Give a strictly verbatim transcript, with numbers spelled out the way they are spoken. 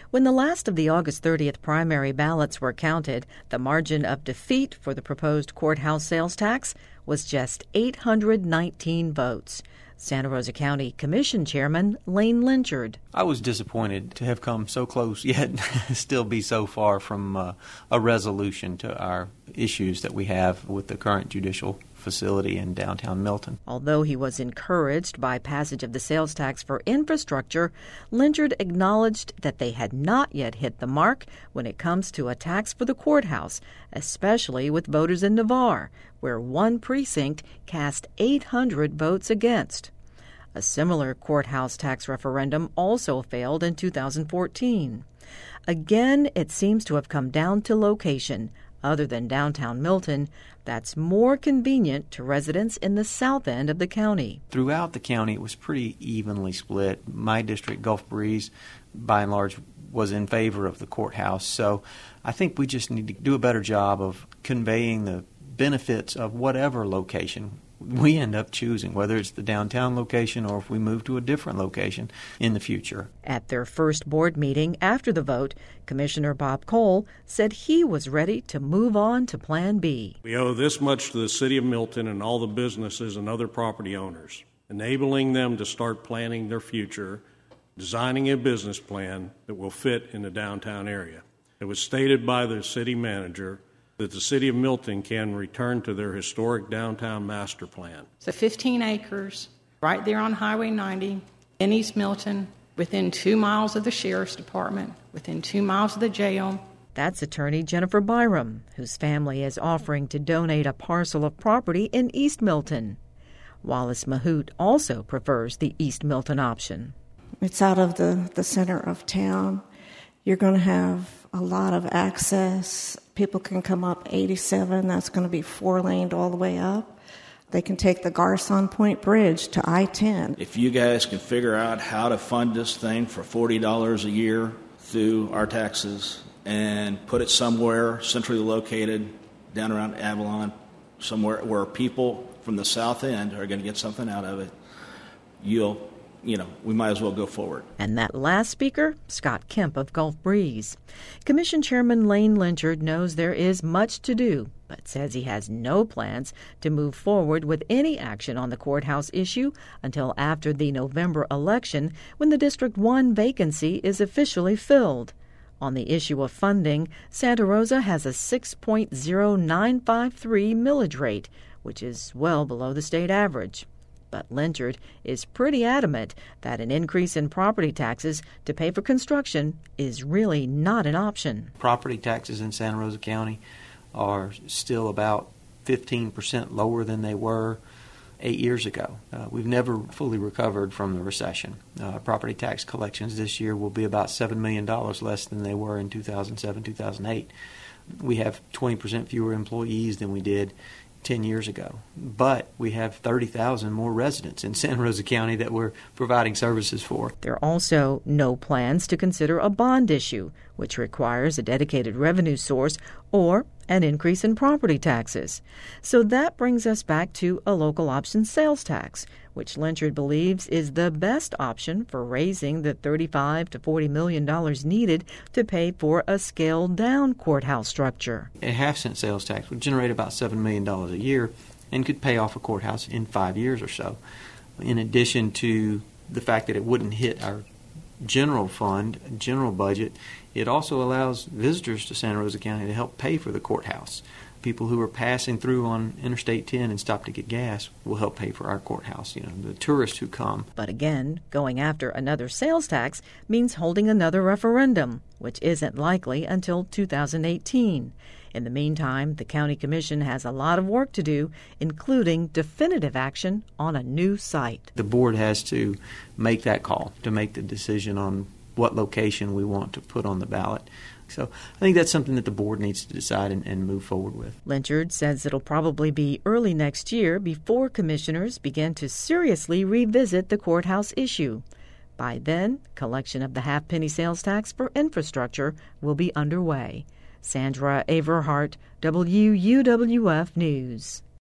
When the last of the August thirtieth primary ballots were counted, the margin of defeat for the proposed courthouse sales tax was just eight hundred nineteen votes. Santa Rosa County Commission Chairman Lane Lynchard. I was disappointed to have come so close, yet still be so far from uh, a resolution to our issues that we have with the current judicial facility in downtown Milton. Although he was encouraged by passage of the sales tax for infrastructure, Lynchard acknowledged that they had not yet hit the mark when it comes to a tax for the courthouse, especially with voters in Navarre, where one precinct cast eight hundred votes against. A similar courthouse tax referendum also failed in two thousand fourteen. Again, it seems to have come down to location. Other than downtown Milton, that's more convenient to residents in the south end of the county. Throughout the county, it was pretty evenly split. My district, Gulf Breeze, by and large, was in favor of the courthouse. So I think we just need to do a better job of conveying the benefits of whatever location we end up choosing, whether it's the downtown location or if we move to a different location in the future. At their first board meeting after the vote, Commissioner Bob Cole said he was ready to move on to Plan B. We owe this much to the City of Milton and all the businesses and other property owners, enabling them to start planning their future, designing a business plan that will fit in the downtown area. It was stated by the city manager that the City of Milton can return to their historic downtown master plan. So fifteen acres right there on Highway ninety in East Milton, within two miles of the Sheriff's Department, within two miles of the jail. That's attorney Jennifer Byram, whose family is offering to donate a parcel of property in East Milton. Wallace Mahout also prefers the East Milton option. It's out of the, the center of town. You're going to have a lot of access. People can come up eighty-seven. That's going to be four-laned all the way up. They can take the Garcon Point Bridge to I ten. If you guys can figure out how to fund this thing for forty dollars a year through our taxes and put it somewhere centrally located down around Avalon, somewhere where people from the south end are going to get something out of it, you'll you know, we might as well go forward. And that last speaker, Scott Kemp of Gulf Breeze. Commission Chairman Lane Lynchard knows there is much to do, but says he has no plans to move forward with any action on the courthouse issue until after the November election, when the District one vacancy is officially filled. On the issue of funding, Santa Rosa has a six point zero nine five three millage rate, which is well below the state average. But Lynchard is pretty adamant that an increase in property taxes to pay for construction is really not an option. Property taxes in Santa Rosa County are still about fifteen percent lower than they were eight years ago. Uh, we've never fully recovered from the recession. Uh, property tax collections this year will be about seven million dollars less than they were in two thousand seven, two thousand eight. We have twenty percent fewer employees than we did ten years ago. But we have thirty thousand more residents in Santa Rosa County that we're providing services for. There are also no plans to consider a bond issue, which requires a dedicated revenue source or an increase in property taxes. So that brings us back to a local option sales tax, which Lynchard believes is the best option for raising the thirty-five to forty million dollars needed to pay for a scaled-down courthouse structure. A half-cent sales tax would generate about seven million dollars a year and could pay off a courthouse in five years or so. In addition to the fact that it wouldn't hit our general fund, general budget, it also allows visitors to Santa Rosa County to help pay for the courthouse. People who are passing through on Interstate ten and stop to get gas will help pay for our courthouse, you know, the tourists who come. But again, going after another sales tax means holding another referendum, which isn't likely until two thousand eighteen. In the meantime, the County Commission has a lot of work to do, including definitive action on a new site. The board has to make that call, to make the decision on what location we want to put on the ballot. So I think that's something that the board needs to decide and, and move forward with. Lynchard says it'll probably be early next year before commissioners begin to seriously revisit the courthouse issue. By then, collection of the half-penny sales tax for infrastructure will be underway. Sandra Averhart, W U W F News.